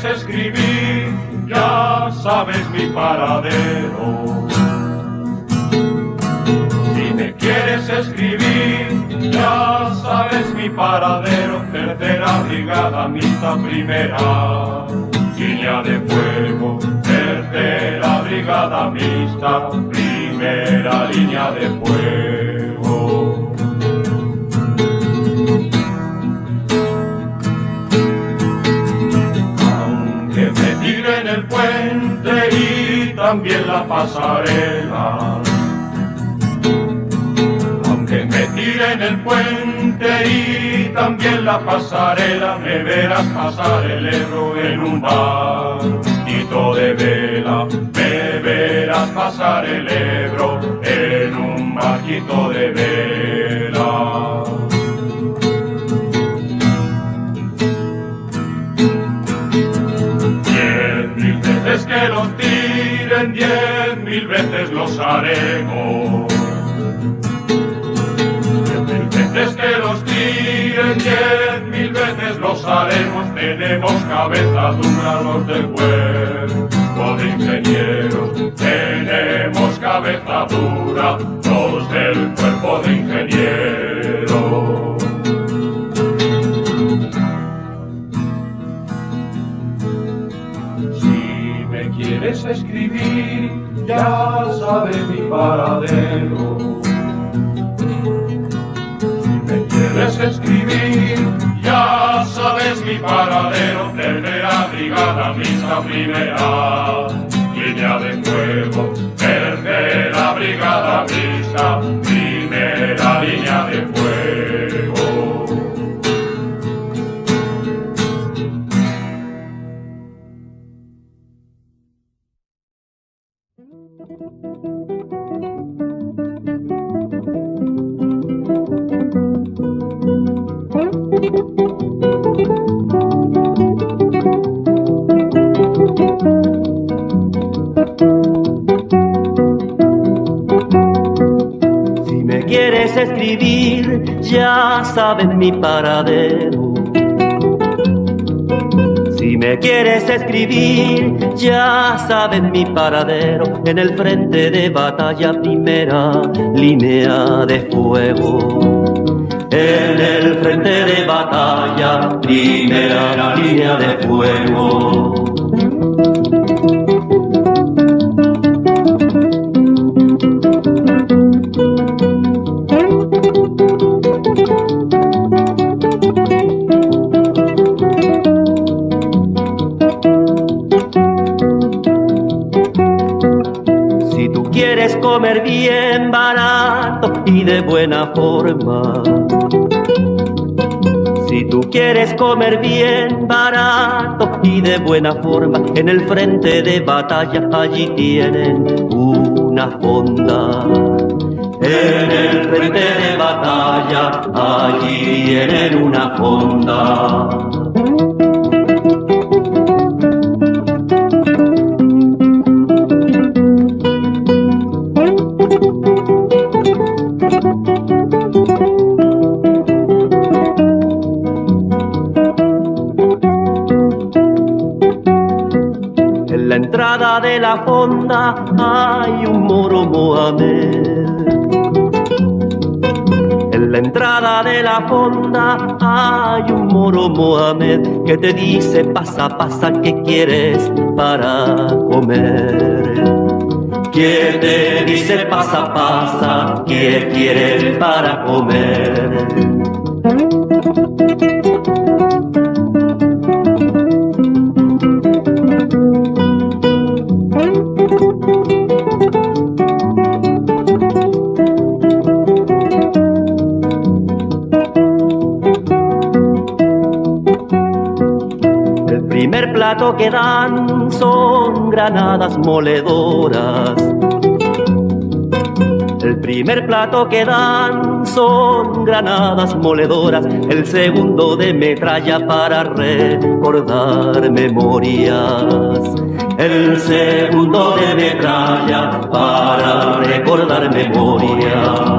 escribir, ya sabes mi paradero. Si me quieres escribir, ya sabes mi paradero. Tercera brigada mixta, primera línea de fuego. Tercera brigada mixta, primera línea de fuego. Aunque me tiren el puente y también la pasarela, aunque me tiren el puente y también la pasarela, me verás pasar el Ebro en un barquito de vela. Me verás pasar el Ebro en un barquito de vela. 10.000 veces que los tiren, 10.000 veces los haremos. 10.000 veces que los tiren, 10.000 veces los haremos. Tenemos cabeza dura los del cuerpo de ingenieros. Tenemos cabeza dura los del cuerpo de ingenieros. Si me quieres escribir, ya sabes mi paradero. Quieres escribir, ya sabes mi paradero. Tercera brigada mixta, primera línea de fuego. Tercera brigada mixta, primera línea de fuego. Si me quieres escribir, ya sabes mi paradero. Si me quieres escribir, ya sabes mi paradero. En el frente de batalla, primera línea de fuego. En el frente de batalla, primera línea de fuego. Si tú quieres comer bien barato y de buena forma, si tú quieres comer bien barato y de buena forma, en el frente de batalla allí tienen una fonda. En el frente de batalla allí tienen una fonda. En la entrada de la fonda hay un moro Mohamed. En la entrada de la fonda hay un moro Mohamed que te dice pasa, pasa, ¿qué quieres para comer? Que te dice pasa, pasa, ¿qué quieres para comer? El primer plato que dan son granadas moledoras. El primer plato que dan son granadas moledoras. El segundo de metralla para recordar memorias. El segundo de metralla para recordar memorias.